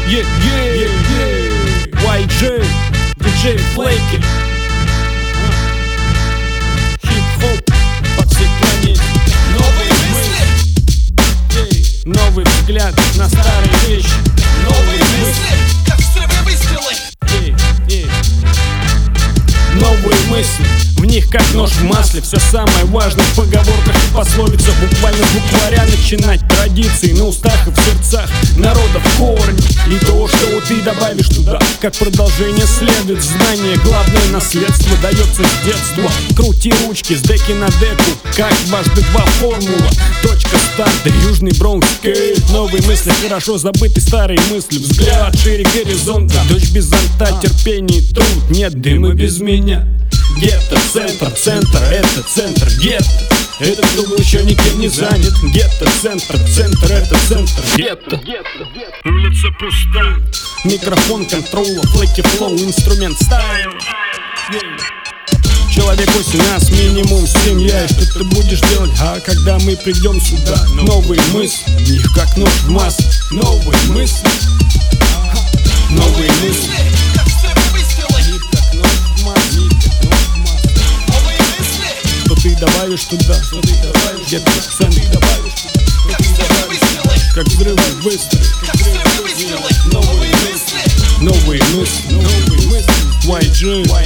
YG, DJ Flaky, хип-хоп по всей планете. Новые мысли, новый взгляд на старые вещи. новые мысли, как взрывы выстрелы. Новые мысли, в них как нож в масле. Все самое важное в поговорках и пословицах. Буквально с букваря начинать традиции на устах и в сердцах народа в корне. И то, что ты добавишь туда, как продолжение следует. Знание, главное наследство, дается с детства. Крути ручки с деки на деку, как дважды два формула. Точка старта, Южный Бронкс, Кейт. Новые мысли, хорошо забыты старые мысли. Взгляд шире горизонта, дочь без зонта, терпение и труд. Нет дыма без меня. Гетто, центр, центр, это центр, гетто. Этот угол еще никем не занят. Гетто, центр, центр, это центр, гетто. Улица пуста. Микрофон контрола, флеки флоу, инструмент стайл. Человек 8, нас минимум семья. И что ты будешь делать, когда мы придем сюда? Новые мысли, в них как нож в масле. Новые мысли, новые мысли, Как взрывы выстрелы. в них как нож в масле. Новые мысли, Что ты добавишь туда, что ты добавишь, где-то центр, как взрывы выстрелы. как взрывы выстрелы. Как взрывы выстрелы. Новые мысли, Новые мысли, YG,